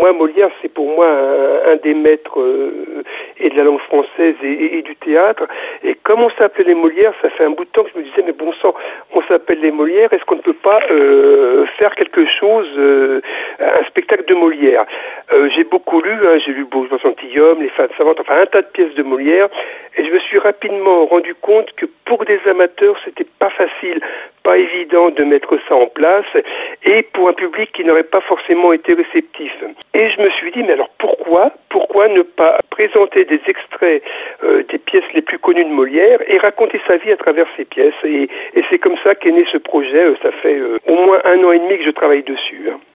moi, Molière, c'est pour moi un des maîtres et de la langue française et du théâtre. Et comme on s'appelait les Molières, ça fait un bout de temps que je me disais, mais bon sang, on s'appelle les Molières, est-ce qu'on ne peut pas faire quelque chose, un spectacle de Molière? J'ai beaucoup lu, j'ai lu Bourgeois gentilhomme, Les Femmes savantes, enfin un tas de pièces de Molière, et je me suis rapidement rendu compte que pour des amateurs, c'était pas facile, pas évident de mettre ça en place, et pour un public qui n'aurait pas forcément été réceptif. Et je me suis dit, mais alors pourquoi ne pas présenter des extraits des pièces les plus connues de Molière et raconter sa vie à travers ces pièces, et c'est comme ça qu'est né ce projet. Ça fait au moins 1 an et demi que je travaille dessus.